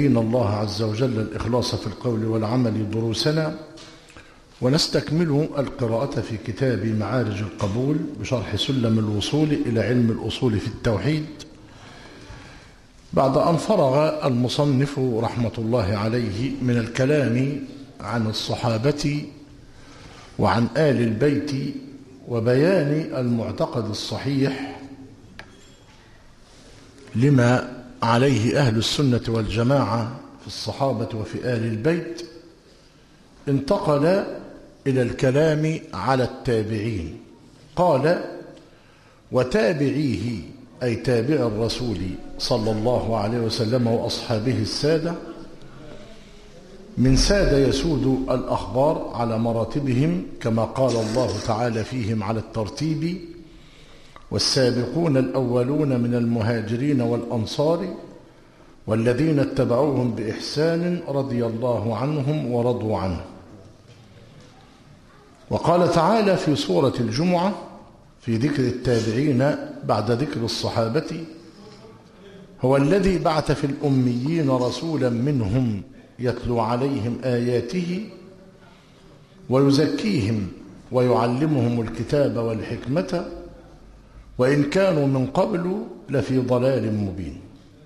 موعدين الله عز وجل الإخلاص في القول والعمل دروسنا، ونستكمل القراءة في كتاب معارج القبول بشرح سلم الوصول إلى علم الأصول في التوحيد، بعد أن فرغ المصنف رحمة الله عليه من الكلام عن الصحابة وعن آل البيت وبيان المعتقد الصحيح لما عليه أهل السنة والجماعة في الصحابة وفي آل البيت. انتقل إلى الكلام على التابعين، قال: وتابعيه أي تابع الرسول صلى الله عليه وسلم وأصحابه السادة، من ساد يسود الأخبار على مراتبهم كما قال الله تعالى فيهم على الترتيب: والسابقون الأولون من المهاجرين والأنصار والذين اتبعوهم بإحسان رضي الله عنهم ورضوا عنه. وقال تعالى في سورة الجمعة في ذكر التابعين بعد ذكر الصحابة: هو الذي بعث في الأميين رسولا منهم يتلو عليهم آياته ويزكيهم ويعلمهم الكتاب والحكمة وإن كانوا من قبل لفي ضلال مبين.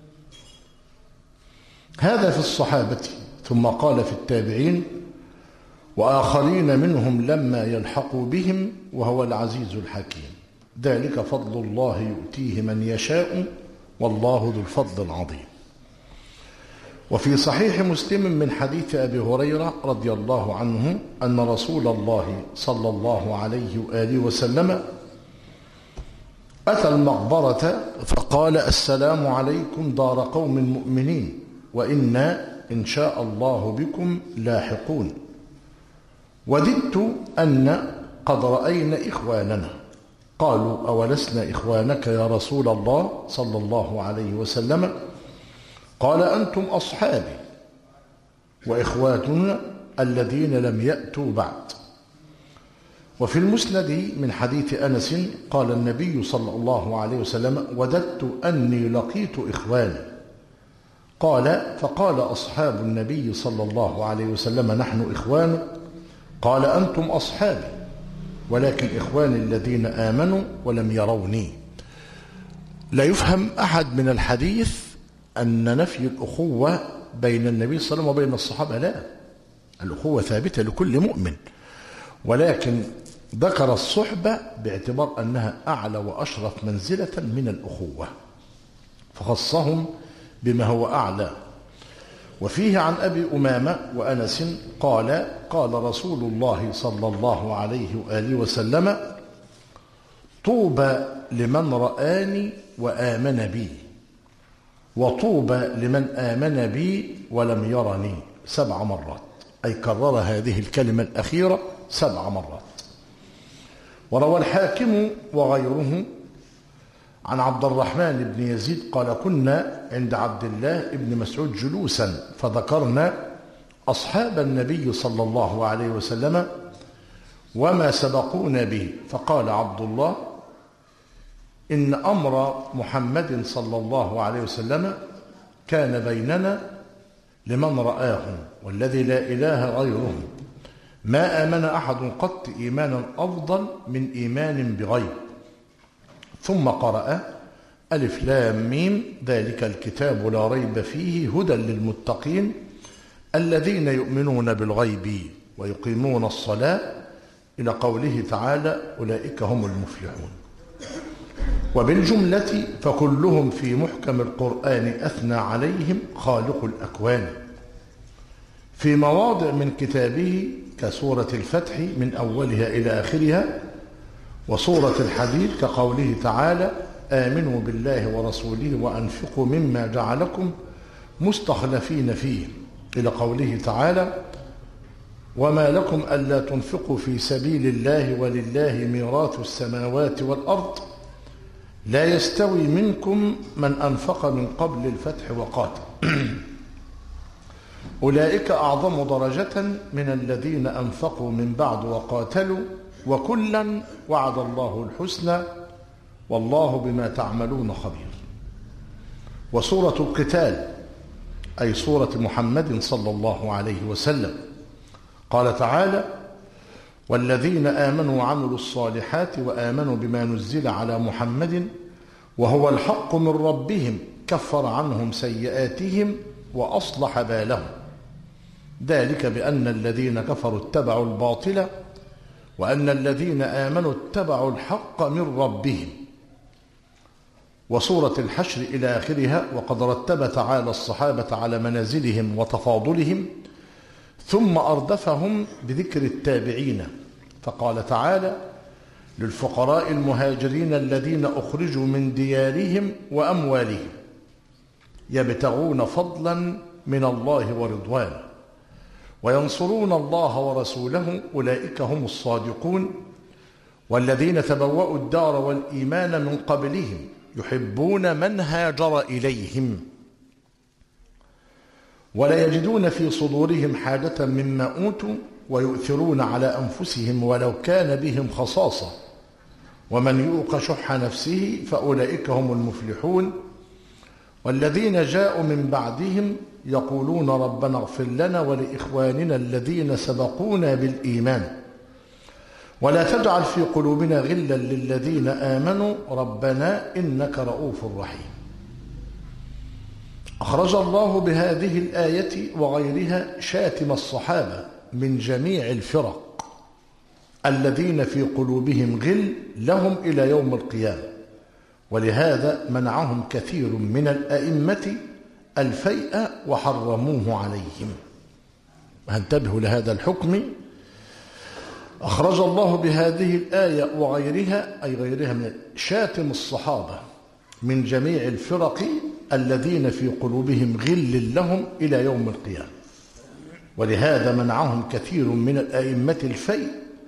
هذا في الصحابة. ثم قال في التابعين: وآخرين منهم لما يلحقوا بهم وهو العزيز الحكيم، ذلك فضل الله يؤتيه من يشاء والله ذو الفضل العظيم. وفي صحيح مسلم من حديث أبي هريرة رضي الله عنه أن رسول الله صلى الله عليه وآله وسلم أتى المقبرة فقال: السلام عليكم دار قوم مؤمنين وإنا إن شاء الله بكم لاحقون، وددت أن قد رأينا إخواننا. قالوا: أولسنا إخوانك يا رسول الله صلى الله عليه وسلم؟ قال: أنتم أصحابي وإخواتنا الذين لم يأتوا بعد. وفي المسند من حديث أنس قال النبي صلى الله عليه وسلم: وددت أني لقيت إخواني. قال: فقال أصحاب النبي صلى الله عليه وسلم: نحن إخوانه. قال: أنتم أصحابي ولكن إخواني الذين آمنوا ولم يروني. لا يفهم أحد من الحديث أن نفي الأخوة بين النبي صلى الله عليه وسلم وبين الصحابة، لا، الأخوة ثابتة لكل مؤمن، ولكن ذكر الصحبة باعتبار أنها أعلى وأشرف منزلة من الأخوة، فخصهم بما هو أعلى. وفيه عن أبي أمامة وأنس قال: قال رسول الله صلى الله عليه وآله وسلم: طوبى لمن رآني وآمن بي، وطوبى لمن آمن بي ولم يرني، 7 مرات، أي كرر هذه الكلمة الأخيرة 7 مرات. وروى الحاكم وغيره عن عبد الرحمن بن يزيد قال: كنا عند عبد الله بن مسعود جلوسا فذكرنا أصحاب النبي صلى الله عليه وسلم وما سبقونا به، فقال عبد الله: إن أمر محمد صلى الله عليه وسلم كان بيننا لمن رآهم والذي لا إله غيره، ما آمن أحد قط إيمانا أفضل من إيمان بغير. ثم قرأ: ألف لام ميم ذلك الكتاب لا ريب فيه هدى للمتقين الذين يؤمنون بالغيب ويقيمون الصلاة إلى قوله تعالى: أولئك هم المفلحون. وبالجملة فكلهم في محكم القرآن أثنى عليهم خالق الأكوان في مواضع من كتابه كسورة الفتح من أولها إلى آخرها، وسورة الحديد كقوله تعالى: آمنوا بالله ورسوله وأنفقوا مما جعلكم مستخلفين فيه، إلى قوله تعالى: وما لكم ألا تنفقوا في سبيل الله ولله ميراث السماوات والأرض لا يستوي منكم من أنفق من قبل الفتح وقاتل أولئك أعظم درجة من الذين أنفقوا من بعد وقاتلوا وكلا وعد الله الحسنى والله بما تعملون خبير. وسورة القتال أي سورة محمد صلى الله عليه وسلم. قال تعالى: والذين آمنوا وعملوا الصالحات وآمنوا بما نزل على محمد وهو الحق من ربهم كفر عنهم سيئاتهم وأصلح بالهم ذلك بأن الذين كفروا اتبعوا الباطل وأن الذين آمنوا اتبعوا الحق من ربهم. وسورة الحشر إلى آخرها. وقد رتب تعالى الصحابة على منازلهم وتفاضلهم ثم أردفهم بذكر التابعين، فقال تعالى: للفقراء المهاجرين الذين أخرجوا من ديارهم وأموالهم يبتغون فضلا من الله ورضوانه وينصرون الله ورسوله أولئك هم الصادقون. والذين تبوأوا الدار والإيمان من قبلهم يحبون من هاجر إليهم ولا يجدون في صدورهم حاجة مما أوتوا ويؤثرون على أنفسهم ولو كان بهم خصاصة ومن يوق شح نفسه فأولئك هم المفلحون. والذين جاءوا من بعدهم يقولون ربنا اغفر لنا ولإخواننا الذين سبقونا بالإيمان ولا تجعل في قلوبنا غلا للذين آمنوا ربنا إنك رؤوف رحيم. أخرج الله بهذه الآية وغيرها شاتم الصحابة من جميع الفرق الذين في قلوبهم غل لهم إلى يوم القيامة، ولهذا منعهم كثير من الأئمة الفيء وحرموه عليهم. هنتبهوا لهذا الحكم. أخرج الله بهذه الآية وغيرها أي غيرها من شاتم الصحابة من جميع الفرق الذين في قلوبهم غل لهم إلى يوم القيامة، ولهذا منعهم كثير من الأئمة الفيء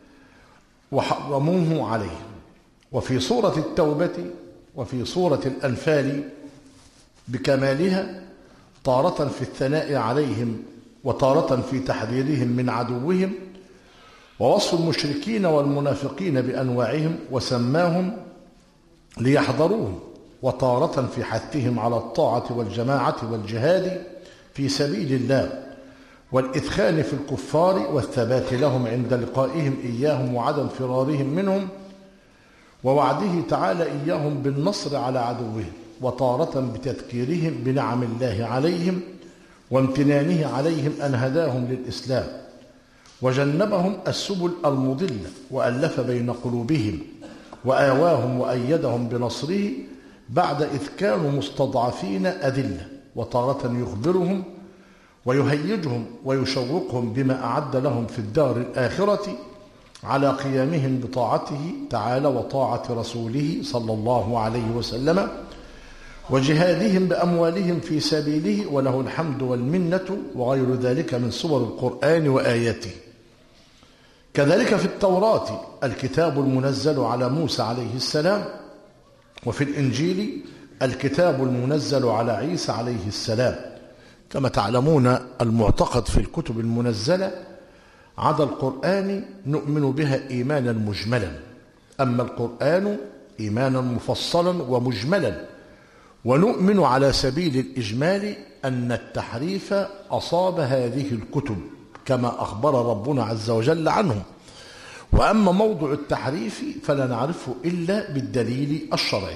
وحرموه عليهم. وفي سورة التوبة وفي سورة الأنفال بكمالها تارة في الثناء عليهم وتارة في تحذيرهم من عدوهم ووصف المشركين والمنافقين بأنواعهم وسماهم ليحذروهم، وتارة في حثهم على الطاعة والجماعة والجهاد في سبيل الله والإثخان في الكفار والثبات لهم عند لقائهم إياهم وعدم فرارهم منهم ووعده تعالى إياهم بالنصر على عدوهم، وتارة بتذكيرهم بنعم الله عليهم وامتنانه عليهم أن هداهم للإسلام وجنبهم السبل المضلة وألف بين قلوبهم وآواهم وأيدهم بنصره بعد إذ كانوا مستضعفين أذلة، وتارة يخبرهم ويهيجهم ويشوقهم بما أعد لهم في الدار الآخرة على قيامهم بطاعته تعالى وطاعة رسوله صلى الله عليه وسلم وجهادهم بأموالهم في سبيله وله الحمد والمنة وغير ذلك من سور القرآن وآياته. كذلك في التوراة الكتاب المنزل على موسى عليه السلام، وفي الإنجيل الكتاب المنزل على عيسى عليه السلام. كما تعلمون المعتقد في الكتب المنزلة عدا القرآن نؤمن بها إيمانا مجملا، أما القرآن إيمانا مفصلا ومجملا، ونؤمن على سبيل الإجمال أن التحريف أصاب هذه الكتب كما أخبر ربنا عز وجل عنه، وأما موضع التحريف فلا نعرفه إلا بالدليل الشرعي.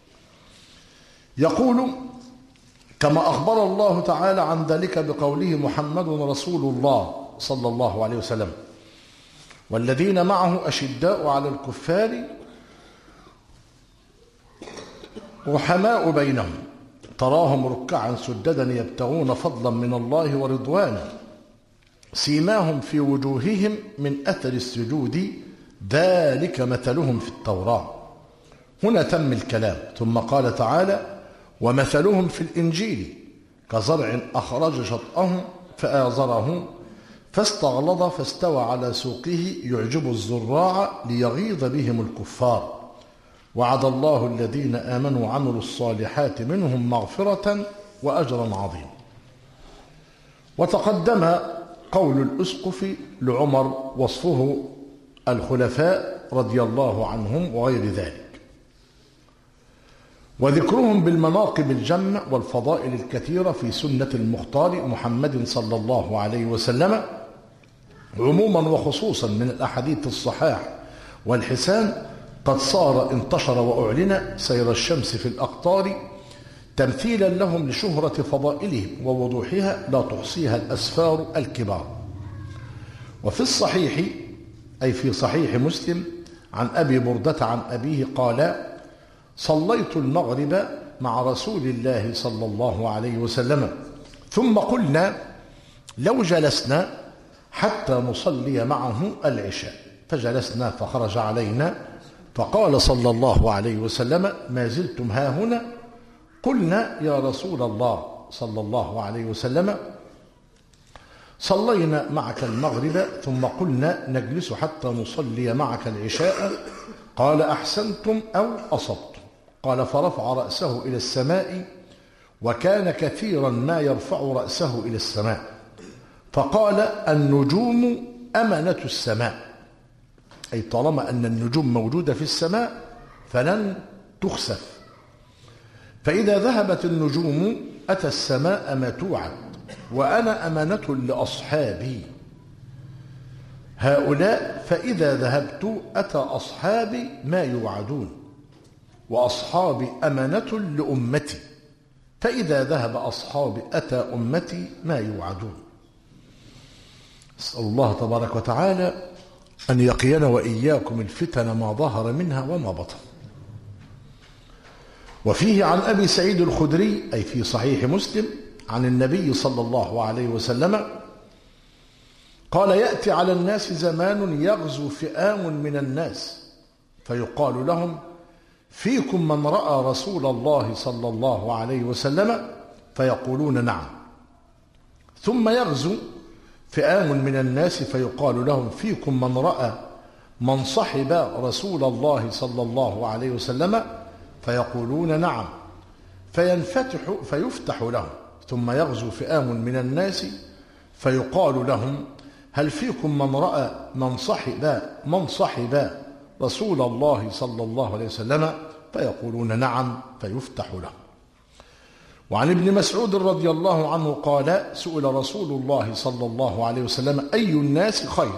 يقول كما أخبر الله تعالى عن ذلك بقوله محمد رسول الله صلى الله عليه وسلم: والذين معه أشداء على الكفار رحماء بينهم تراهم ركعا سجدا يبتغون فضلا من الله ورضوانا سيماهم في وجوههم من أثر السجود ذلك مثلهم في التوراة. هنا تم الكلام، ثم قال تعالى: ومثلهم في الإنجيل كزرع أخرج شطأه فآزره فاستغلظ فاستوى على سوقه يعجب الزراع ليغيظ بهم الكفار وعد الله الذين آمنوا وعملوا الصالحات منهم مغفرة وأجرا عظيما. وتقدم قول الأسقف لعمر وصفه الخلفاء رضي الله عنهم وغير ذلك. وذكرهم بالمناقب الجمة والفضائل الكثيرة في سنة المختار محمد صلى الله عليه وسلم عموما وخصوصا من الأحاديث الصحاح والحسان قد صار انتشر وأعلن سير الشمس في الأقطار تمثيلا لهم لشهرة فضائلهم ووضوحها لا تحصيها الأسفار الكبار. وفي الصحيح أي في صحيح مسلم عن أبي بردة عن أبيه قال: صليت المغرب مع رسول الله صلى الله عليه وسلم ثم قلنا لو جلسنا حتى نصلي معه العشاء، فجلسنا فخرج علينا فقال صلى الله عليه وسلم: ما زلتم هاهنا؟ قلنا يا رسول الله صلى الله عليه وسلم صلينا معك المغرب ثم قلنا نجلس حتى نصلي معك العشاء. قال: أحسنتم أو أصبتم. قال: فرفع رأسه إلى السماء، وكان كثيرا ما يرفع رأسه إلى السماء، فقال: النجوم أمنة السماء، أي طالما أن النجوم موجودة في السماء فلن تخسف، فإذا ذهبت النجوم أتى السماء ما توعد، وأنا أمانة لأصحابي هؤلاء، فإذا ذهبت أتى أصحابي ما يوعدون، وأصحابي أمانة لأمتي، فإذا ذهب أصحابي أتى أمتي ما يوعدون. أسأل الله تبارك وتعالى أن يقينا وإياكم الفتن ما ظهر منها وما بطن. وفيه عن أبي سعيد الخدري أي في صحيح مسلم عن النبي صلى الله عليه وسلم قال: يأتي على الناس زمان يغزو فئام من الناس فيقال لهم: فيكم من رأى رسول الله صلى الله عليه وسلم؟ فيقولون: نعم. ثم يغزو فئام من الناس فيقال لهم: فيكم من رأى من صحب رسول الله صلى الله عليه وسلم؟ فيقولون: نعم. فيفتح لهم. ثم يغزو فئام من الناس فيقال لهم: هل فيكم من رأى من صحب رسول الله صلى الله عليه وسلم؟ فيقولون: نعم. فيفتح لهم. وعن ابن مسعود رضي الله عنه قال: سئل رسول الله صلى الله عليه وسلم: أي الناس خير؟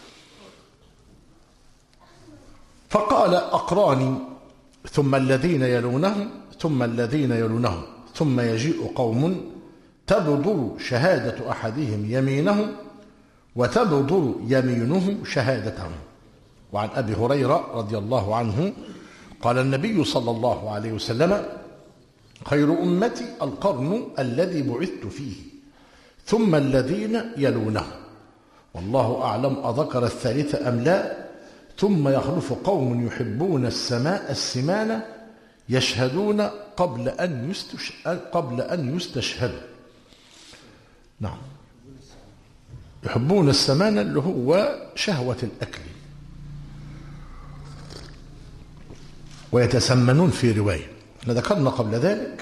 فقال: أقراني، ثم الذين يلونهم، ثم الذين يلونهم، ثم يجيء قوم تبدر شهادة أحدهم يمينه وتبدر يمينه شهادتهم. وعن أبي هريرة رضي الله عنه قال النبي صلى الله عليه وسلم: خير أمتي القرن الذي بعثت فيه، ثم الذين يلونهم، والله أعلم أذكر الثالث أم لا، ثم يخلف قوم يحبون السماء السمانة يشهدون قبل أن يستشهدوا. نعم، يحبون السمانة اللي هو شهوة الأكل، ويتسمنون في رواية. احنا ذكرنا قبل ذلك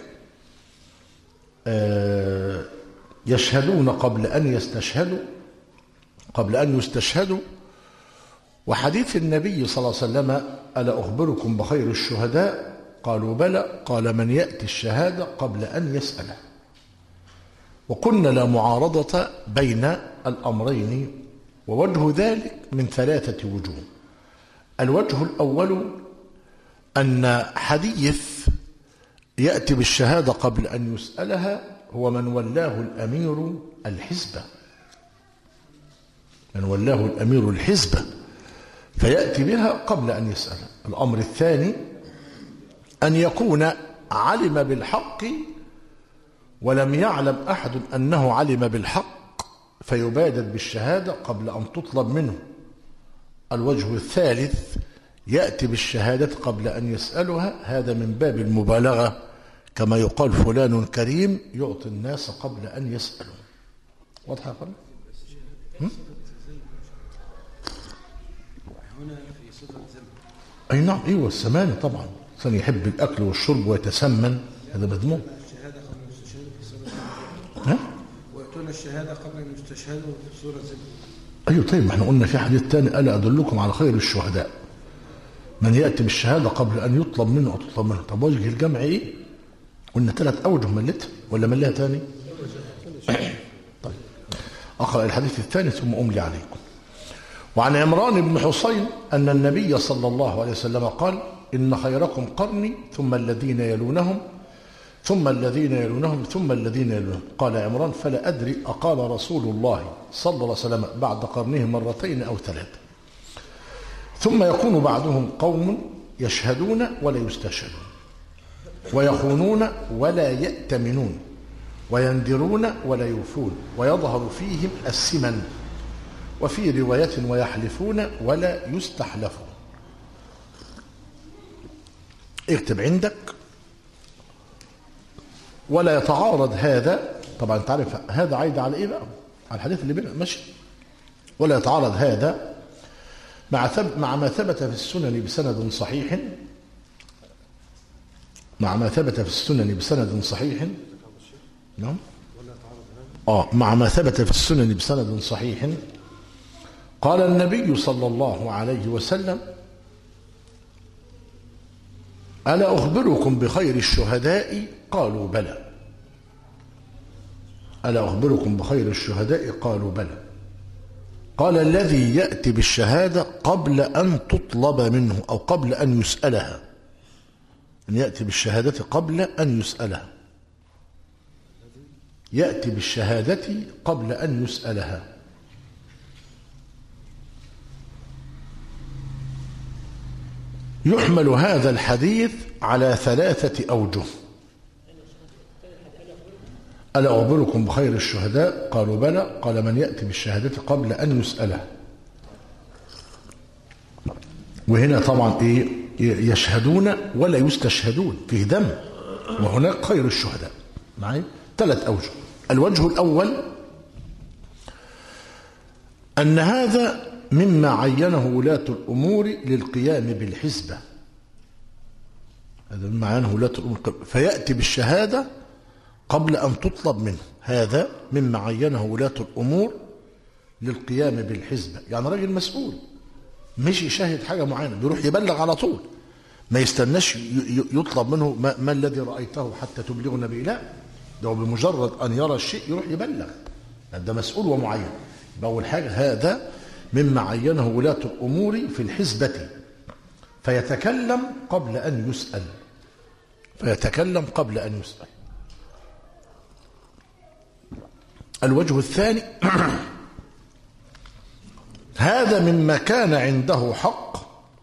يشهدون قبل أن يستشهدوا، وحديث النبي صلى الله عليه وسلم: ألا أخبركم بخير الشهداء؟ قالوا: بلى. قال: من يأتي الشهادة قبل أن يسأله. وقلنا لا معارضة بين الأمرين، ووجه ذلك من 3 وجوه. الوجه الأول أن حديث يأتي بالشهادة قبل أن يسألها هو من ولاه الأمير الحزبة، من ولاه الأمير الحزبة فيأتي بها قبل أن يسألها. الأمر الثاني أن يكون علم بالحق ولم يعلم أحد أنه علم بالحق فيبادر بالشهادة قبل أن تطلب منه. الوجه الثالث يأتي بالشهادة قبل أن يسألها، هذا من باب المبالغة، كما يقال فلان كريم يعطي الناس قبل أن يسألوا. واضح يا أخوان؟ هنا في صفة زمن. أي نعم، أيوة السمانة طبعا، إنسان يحب الأكل والشرب ويتسمن، هذا مذموم. الشهادة قبل أن يستشهدوا في صورة زمن. ويأتون الشهادة قبل أن يستشهدوا في صورة زمن. أيوة. طيب ما احنا قلنا في حديث ثاني: ألا أدلكم على خير الشهداء؟ من يأتي بالشهادة قبل أن يطلب منه أو تطلب منه. طب وجه الجمع إيه؟ قلنا 3 أوجه، ملتها ولا ملها تاني؟ طيب أقرأ الحديث الثاني ثم أملي عليكم. وعن عمران بن حسين أن النبي صلى الله عليه وسلم قال: إن خيركم قرني ثم الذين يلونهم ثم الذين يلونهم ثم الذين يلونهم. قال عمران: فلا أدري أقال رسول الله صلى الله عليه وسلم بعد قرنه 2 أو 3. ثم يكون بعدهم قوم يشهدون ولا يستشهدون، ويخونون ولا يأتمنون، ويندرون ولا يوفون، ويظهر فيهم السمن، وفي رواية ويحلفون ولا يستحلفون. اكتب عندك: ولا يتعارض هذا، طبعا تعرف هذا عايد على ايه بقى؟ على الحديث اللي بينا ماشي. ولا يتعارض هذا مع ما ثبت في السنن بسند صحيح، مع ما ثبت في السنن بسند صحيح. نعم. مع ما ثبت في السنن بسند صحيح قال النبي صلى الله عليه وسلم: ألا أخبركم بخير الشهداء؟ قالوا بلى. ألا أخبركم بخير الشهداء؟ قالوا بلى. قال: الذي يأتي بالشهادة قبل أن تطلب منه أو قبل أن يسألها. أن يأتي بالشهادة قبل أن يسألها. يأتي بالشهادة قبل أن يسألها. يحمل هذا الحديث على 3 أوجه. ألا أخبركم بخير الشهداء؟ قالوا بلى. قال: من يأتي بالشهادة قبل أن يسألها. وهنا طبعا إيه؟ يشهدون ولا يستشهدون، فيه دم، وهناك خير الشهداء. معي 3 أوجه. الوجه الأول أن هذا مما عينه ولاة الأمور للقيام بالحسبة. هذا مما عينه ولاة الأمور فيأتي بالشهادة قبل أن تطلب منه. هذا مما عينه ولاة الأمور للقيام بالحسبة. يعني راجل مسؤول مش يشاهد حاجة معينة، بيروح يبلغ على طول، ما يستناش يطلب منه ما الذي رأيته حتى تبلغنا به. لا، ده بمجرد أن يرى الشيء يروح يبلغ. ده مسؤول ومعين. أول حاجة هذا مما عينه ولاة الأمور في الحسبة، فيتكلم قبل أن يسأل. فيتكلم قبل أن يسأل. الوجه الثاني هذا مما كان عنده حق،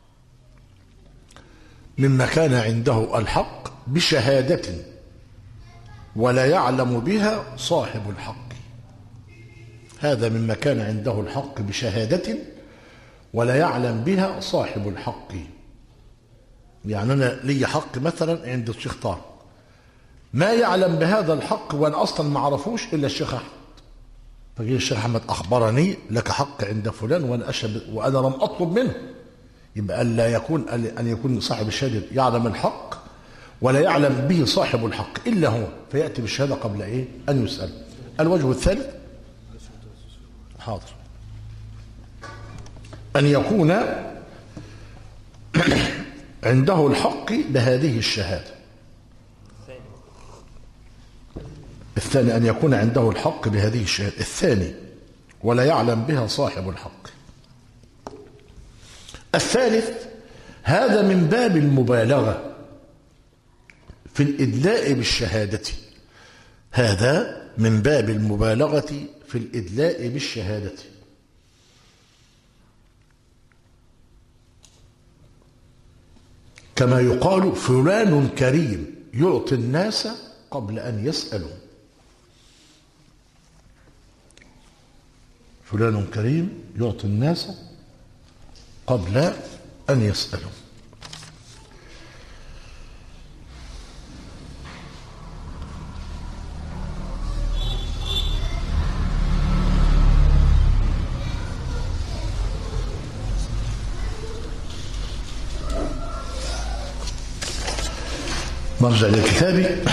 مما كان عنده الحق بشهادة ولا يعلم بها صاحب الحق. هذا مما كان عنده الحق بشهادة ولا يعلم بها صاحب الحق. يعني أنا لي حق مثلا عند الشيخ طارق، ما يعلم بهذا الحق وأنا أصلا ما عرفوش إلا الشيخ أحمد. فجي الشيخ أحمد أخبرني لك حق عند فلان وأنا لم أطلب منه. يبقى ألا يكون أن يكون صاحب الشهادة يعلم الحق ولا يعلم به صاحب الحق إلا هو، فيأتي بالشهادة قبل إيه؟ أن يسأل. الوجه الثالث حاضر أن يكون عنده الحق بهذه الشهادة. الثاني أن يكون عنده الحق بهذه الشهادة. الثاني ولا يعلم بها صاحب الحق. الثالث هذا من باب المبالغة في الإدلاء بالشهادة. هذا من باب المبالغة في الإدلاء بالشهادة. كما يقال فلان كريم يعطي الناس قبل أن يسألوا. فلان كريم يعطي الناس قبل أن يسألوا. مرجع للكتاب.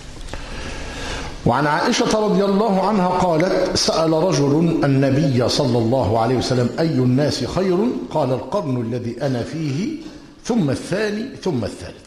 وعن عائشة رضي الله عنها قالت: سأل رجل النبي صلى الله عليه وسلم: أي الناس خير؟ قال: القرن الذي أنا فيه ثم الثاني ثم الثالث.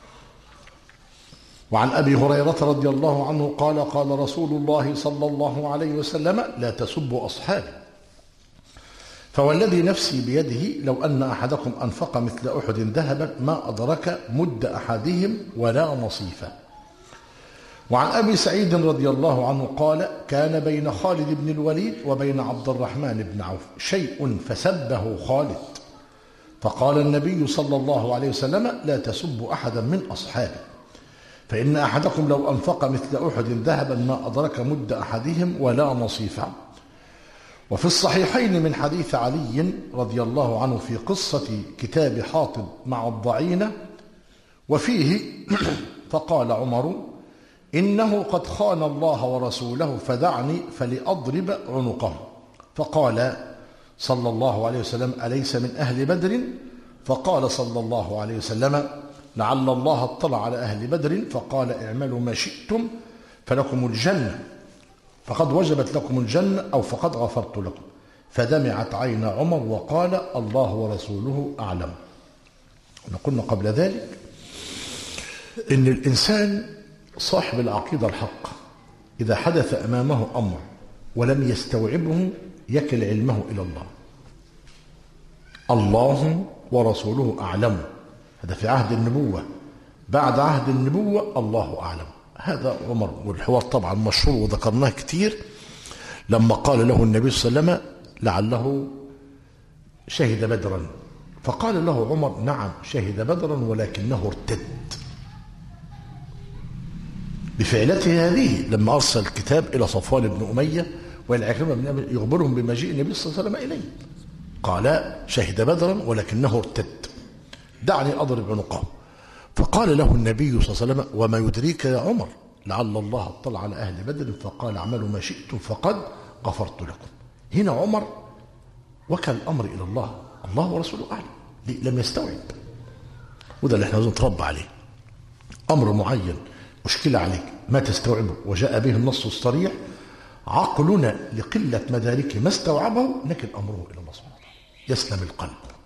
وعن أبي هريرة رضي الله عنه قال قال رسول الله صلى الله عليه وسلم لا تسبوا أصحابي فوالذي نفسي بيده لو أن أحدكم أنفق مثل أحد ذهبا ما أدرك مد أحدهم ولا نصيفه. وعن أبي سعيد رضي الله عنه قال كان بين خالد بن الوليد وبين عبد الرحمن بن عوف شيء فسبه خالد فقال النبي صلى الله عليه وسلم لا تسبوا أحدا من أصحابه فإن أحدكم لو أنفق مثل أحد ذهبا ما أدرك مد أحدهم ولا نصيفه. وفي الصحيحين من حديث علي رضي الله عنه في قصة كتاب حاطب مع الضعينة وفيه فقال عمر إنه قد خان الله ورسوله فدعني فلأضرب عنقه فقال صلى الله عليه وسلم أليس من أهل بدر فقال صلى الله عليه وسلم لعل الله اطلع على أهل بدر فقال اعملوا ما شئتم فلكم الجنة فقد وجبت لكم الجنة أو فقد غفرت لكم فدمعت عين عمر وقال الله ورسوله أعلم. قلنا قبل ذلك إن الإنسان صاحب العقيدة الحق إذا حدث أمامه أمر ولم يستوعبه يكل علمه إلى الله. الله ورسوله أعلم، هذا في عهد النبوة. بعد عهد النبوة الله أعلم. هذا عمر، والحوار طبعا مشهور وذكرناه كتير لما قال له النبي صلى الله عليه وسلم لعله شهد بدرا فقال له عمر نعم شهد بدرا ولكنه ارتد بفعلته هذه لما أرسل الكتاب إلى صفوان بن أمية وإلى عكرمة بن أبي يخبرهم بمجيء النبي صلى الله عليه وسلم إليه قال شهد بدرا ولكنه ارتد دعني أضرب عنقه. فقال له النبي صلى الله عليه وسلم وما يدريك يا عمر لعل الله اطلع على أهل بدر فقال اعملوا ما شئتم فقد غفرت لكم. هنا عمر وكل الأمر إلى الله، الله ورسوله أعلم، لم يستوعب. وده اللي احنا لازم نتربى عليه. أمر معين مشكلة عليك ما تستوعبه وجاء به النص الصريح عقلنا لقلة مداركه ما استوعبه لكن أمره إلى الله سبحانه وتعالى يسلم القلب.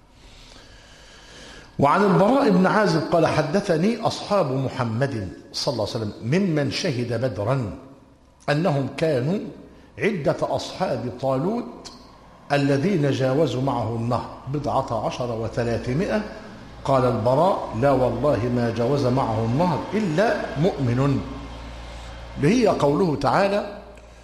وعن البراء بن عازب قال حدثني أصحاب محمد صلى الله عليه وسلم ممن شهد بدرا أنهم كانوا عدة أصحاب طالوت الذين جاوزوا معه النهر 19 و300. قال البراء لا والله ما جاوز معه النهر إلا مؤمن. هي قوله تعالى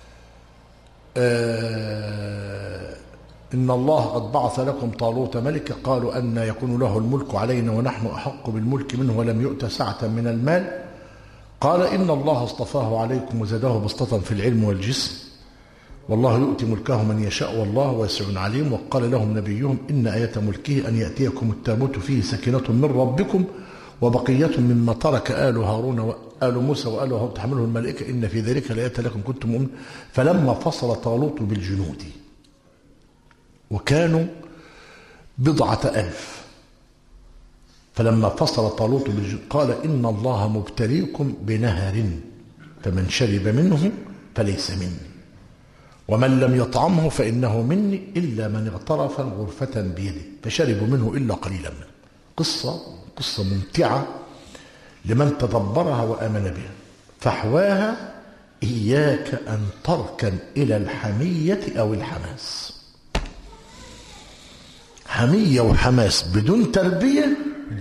إن الله قد بعث لكم طالوت ملكا قالوا أن يكون له الملك علينا ونحن أحق بالملك منه ولم يؤت سعة من المال قال إن الله اصطفاه عليكم وزاده بسطة في العلم والجسم والله يؤتي ملكه من يشاء والله واسع عليم. وقال لهم نبيهم إن آية ملكه أن يأتيكم التابوت فيه سكينة من ربكم وبقية مما ترك آل هارون وآل موسى وآل هارون تحمله الملائكة إن في ذلك لآية لكم كنتم مؤمنين. فلما فصل طالوت بالجنود وكانوا 100,000 فلما فصل طالوت بالجنود قال إن الله مبتليكم بنهر فمن شرب منه فليس مني ومن لم يطعمه فإنه مني إلا من اغترف غرفة بيده فشربوا منه إلا قليلا منه. قصة ممتعة لمن تدبرها وآمن بها. فحواها إياك أن تركن إلى الحمية أو الحماس. حمية وحماس بدون تربية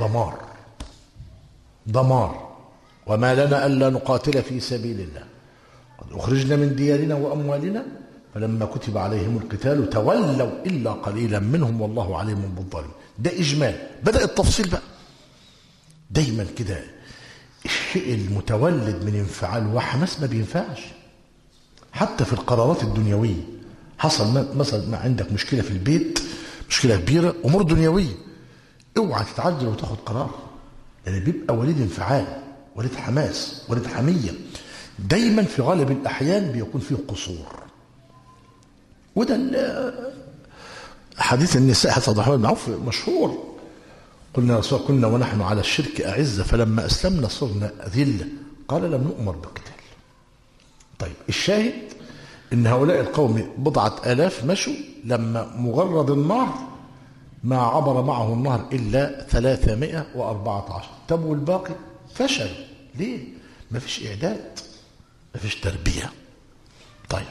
دمار. وما لنا ألا نقاتل في سبيل الله قد أخرجنا من ديارنا وأموالنا فلما كتب عليهم القتال تولوا إلا قليلا منهم والله عليم بالظالمين. ده إجمال. بدأ التفصيل بقى. دايما كده الشيء المتولد من انفعال وحماس ما بينفعش حتى في القرارات الدنيوية. حصل مثلا ما عندك مشكلة في البيت مشكلة كبيرة أمور دنيوية اوعى تتعجل وتاخد قرار لأن بيبقى وليد انفعال وليد حماس وليد حمية. دايما في غالب الأحيان بيكون فيه قصور. وده حديث النساء حسن عبد الرحمن بن عوف مشهور قلنا رسول كنا ونحن على الشرك أعزة فلما أسلمنا صرنا ذلة قال لم نؤمر بقتال. طيب الشاهد إن هؤلاء القوم 100,000 مشوا لما مجرد النار ما عبر معه النهر إلا 314. طب والباقي فشل ليه؟ ما فيش إعداد، ما فيش تربية. طيب،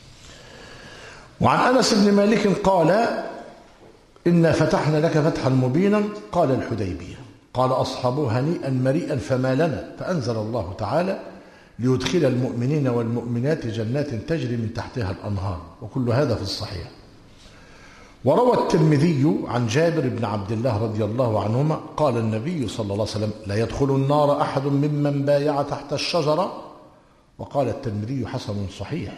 وعن أنس بن مالك قال إنا فتحنا لك فتحا مبينا قال الحديبية. قال أصحابه هنيئا مريئا فما لنا، فأنزل الله تعالى ليدخل المؤمنين والمؤمنات جنات تجري من تحتها الأنهار، وكل هذا في الصحيح. وروى الترمذي عن جابر بن عبد الله رضي الله عنهما قال النبي صلى الله عليه وسلم لا يدخل النار أحد ممن بايع تحت الشجرة. وقال الترمذي حسن صحيح.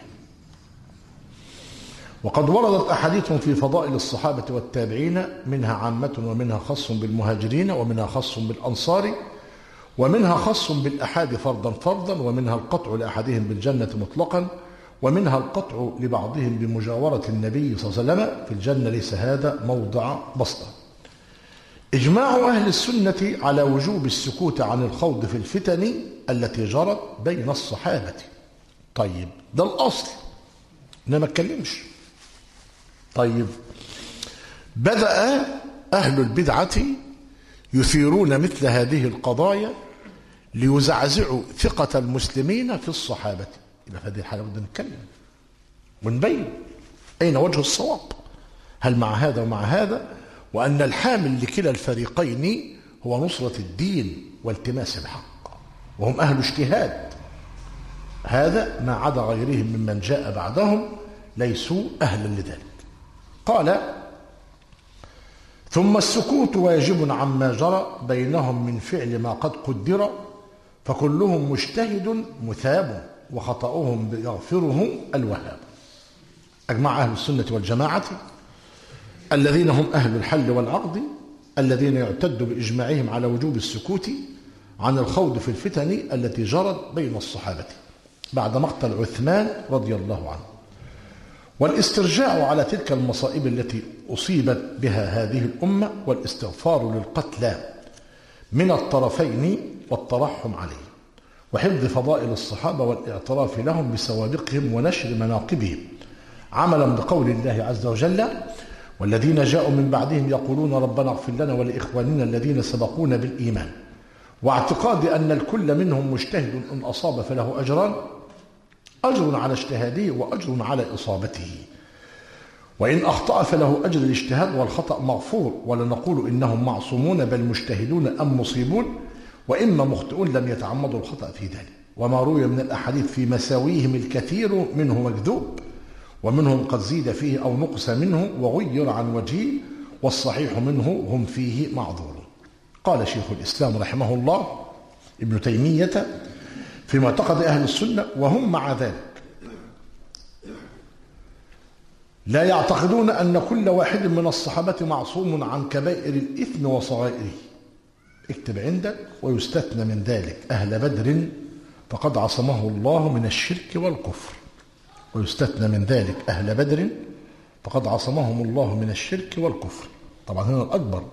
وقد وردت أحاديث في فضائل الصحابة والتابعين، منها عامة ومنها خاص بالمهاجرين ومنها خاص بالأنصار ومنها خاص بالأحاد فرضا ومنها القطع لأحدهم بالجنة مطلقا ومنها القطع لبعضهم بمجاورة النبي صلى الله عليه وسلم في الجنة. ليس هذا موضع بسطة. إجماع أهل السنة على وجوب السكوت عن الخوض في الفتن التي جرت بين الصحابة. طيب، ده الأصل، أنا ما اتكلمش. طيب، بدأ أهل البدعة يثيرون مثل هذه القضايا ليزعزعوا ثقة المسلمين في الصحابة. يبقى في هذه الحالة بدنا نتكلم ونبين أين وجه الصواب، هل مع هذا ومع هذا، وأن الحامل لكلا الفريقين هو نصرة الدين والتماس الحق، وهم أهل اجتهاد. هذا ما عدا غيرهم ممن جاء بعدهم ليسوا أهلا لذلك. قال ثم السكوت واجب عما جرى بينهم من فعل ما قد قدر، فكلهم مجتهد مثاب وخطأهم يغفره الوهاب. أجمع أهل السنة والجماعة الذين هم أهل الحل والعقد الذين يعتد بإجماعهم على وجوب السكوت عن الخوض في الفتن التي جرت بين الصحابة بعد مقتل عثمان رضي الله عنه، والاسترجاع على تلك المصائب التي أصيبت بها هذه الأمة، والاستغفار للقتلى من الطرفين والترحم عليه، وحفظ فضائل الصحابة والاعتراف لهم بسوابقهم ونشر مناقبهم، عملا بقول الله عز وجل والذين جاءوا من بعدهم يقولون ربنا اغفر لنا ولإخواننا الذين سبقونا بالإيمان، واعتقاد أن الكل منهم مجتهد إن أصاب فله أجران، أجر على اجتهاده وأجر على إصابته، وإن أخطأ فله أجر الاجتهاد والخطأ مغفور، ولا نقول إنهم معصومون بل مجتهدون أم مصيبون، وإما مخطئون لم يتعمدوا الخطأ في ذلك. وما روي من الأحاديث في مساويهم الكثير منه مكذوب، ومنهم قد زيد فيه أو نقص منه وغير عن وجهه، والصحيح منه هم فيه معذور. قال شيخ الإسلام رحمه الله ابن تيمية في معتقد أهل السنة وهم مع ذلك لا يعتقدون أن كل واحد من الصحابة معصوم عن كبائر الإثم وصغائره. اكتب عندك ويستثنى من ذلك أهل بدر فقد عصمه الله من الشرك والكفر، ويستثنى من ذلك أهل بدر فقد عصمهم الله من الشرك والكفر. طبعا هنا الأكبر.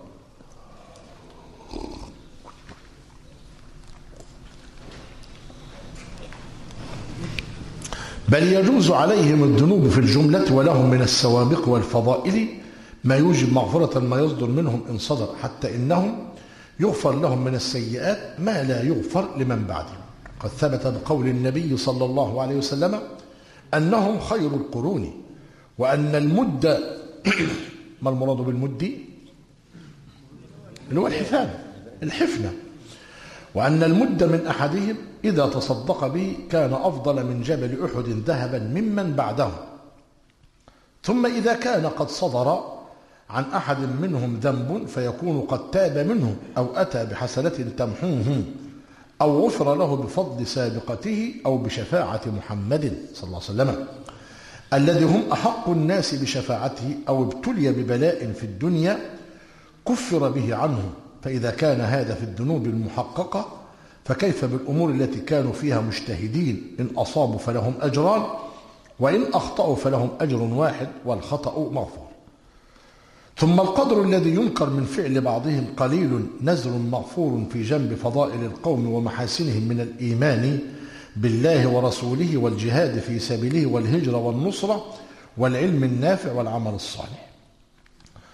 بل يجوز عليهم الذنوب في الجملة ولهم من السوابق والفضائل ما يوجب مغفرة ما يصدر منهم إن صدر، حتى إنهم يغفر لهم من السيئات ما لا يغفر لمن بعدهم. قد ثبت بقول النبي صلى الله عليه وسلم أنهم خير القرون، وأن المد ما المراد بالمد؟ اللي هو الحفنة، وأن المد من أحدهم إذا تصدق به كان أفضل من جبل أحد ذهبا ممن بعده. ثم إذا كان قد صدر عن أحد منهم ذنب فيكون قد تاب منه أو أتى بحسنة تمحوه أو غفر له بفضل سابقته أو بشفاعة محمد صلى الله عليه وسلم الذي هم أحق الناس بشفاعته، أو ابتلي ببلاء في الدنيا كفر به عنه. فإذا كان هذا في الذنوب المحققة فكيف بالأمور التي كانوا فيها مجتهدين؟ إن أصابوا فلهم أجران، وإن أخطأوا فلهم أجر واحد والخطأ مغفور. ثم القدر الذي ينكر من فعل بعضهم قليل نزر مغفور في جنب فضائل القوم ومحاسنهم من الإيمان بالله ورسوله والجهاد في سبيله والهجرة والنصرة والعلم النافع والعمل الصالح.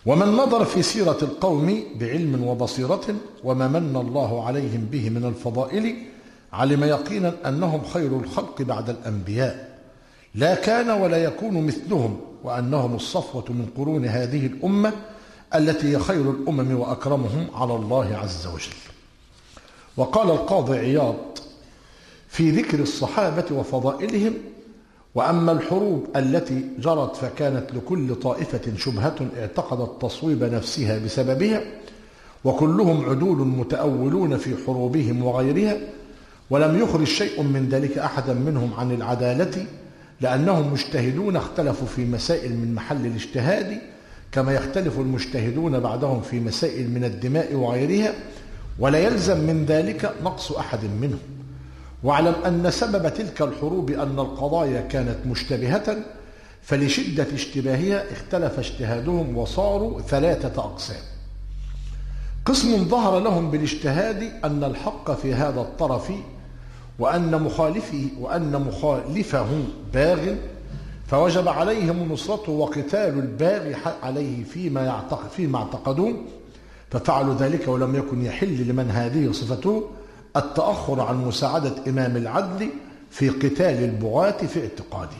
ومن نظر في سيرة القوم بعلم وبصيرة وما من الله عليهم به من الفضائل علم يقينا أنهم خير الخلق بعد الأنبياء، لا كان ولا يكون مثلهم، وأنهم الصفوة من قرون هذه الأمة التي هي خير الأمم وأكرمهم على الله عز وجل. وقال القاضي عياض في ذكر الصحابة وفضائلهم: وأما الحروب التي جرت فكانت لكل طائفة شبهة اعتقدت تصويب نفسها بسببها، وكلهم عدول متأولون في حروبهم وغيرها، ولم يخرج شيء من ذلك أحدا منهم عن العدالة، لأنهم مجتهدون اختلفوا في مسائل من محل الاجتهاد كما يختلف المجتهدون بعدهم في مسائل من الدماء وغيرها، ولا يلزم من ذلك نقص أحد منهم. واعلم أن سبب تلك الحروب أن القضايا كانت مشتبهة، فلشدة اشتباهها اختلف اجتهادهم وصاروا 3 أقسام: قسم ظهر لهم بالاجتهاد أن الحق في هذا الطرف وأن مخالفه باغ، فوجب عليهم نصرته وقتال الباغي عليه فيما اعتقدوه، ففعلوا ذلك ولم يكن يحل لمن هذه صفته التأخر عن مساعدة إمام العدل في قتال البغاة في اعتقاده.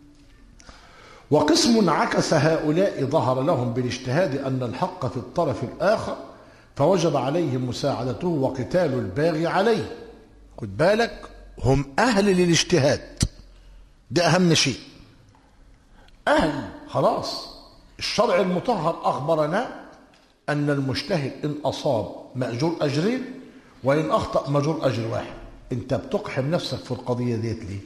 وقسم عكس هؤلاء ظهر لهم بالاجتهاد أن الحق في الطرف الآخر، فوجب عليهم مساعدته وقتال الباغي عليه. خد بالك، هم أهل للاجتهاد، ده أهم شيء. أهل خلاص، الشرع المطهر أخبرنا أن المجتهد إن أصاب مأجور أجرين وإن أخطأ مأجور أجر واحد. أنت بتقحم نفسك في القضية ديت ليه؟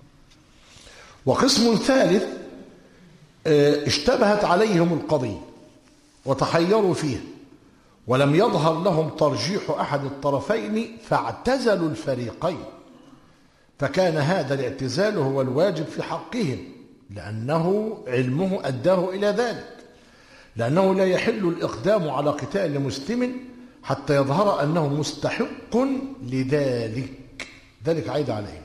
وقسم ثالث اشتبهت عليهم القضية وتحيروا فيها ولم يظهر لهم ترجيح أحد الطرفين فاعتزلوا الفريقين، فكان هذا الاعتزال هو الواجب في حقهم، لأنه علمه أداه إلى ذلك، لأنه لا يحل الإقدام على قتال مسلم حتى يظهر أنه مستحق لذلك. ذلك عيد عليه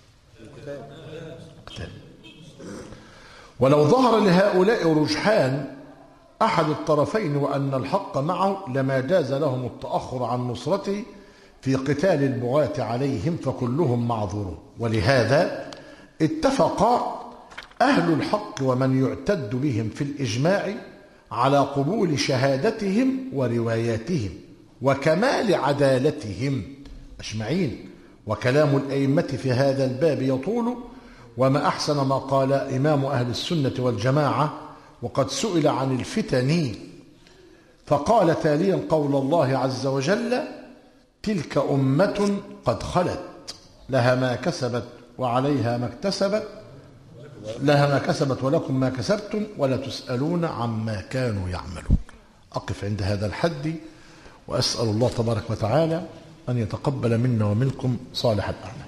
قتال. ولو ظهر لهؤلاء رجحان أحد الطرفين وأن الحق معه لما جاز لهم التأخر عن نصرته في قتال البغاة عليهم، فكلهم معذورون. ولهذا اتفق أهل الحق ومن يعتد بهم في الإجماع على قبول شهادتهم ورواياتهم وكمال عدالتهم أجمعين. وكلام الأئمة في هذا الباب يطول، وما أحسن ما قال إمام أهل السنة والجماعة وقد سئل عن الفتن فقال تاليا قول الله عز وجل: تلك أمة قد خلت لها ما كسبت وعليها ما اكتسبت، لها ما كسبت ولكم ما كسبتم ولا تسألون عما كانوا يعملون. أقف عند هذا الحد وأسأل الله تبارك وتعالى أن يتقبل منا ومنكم صالح الأعمال.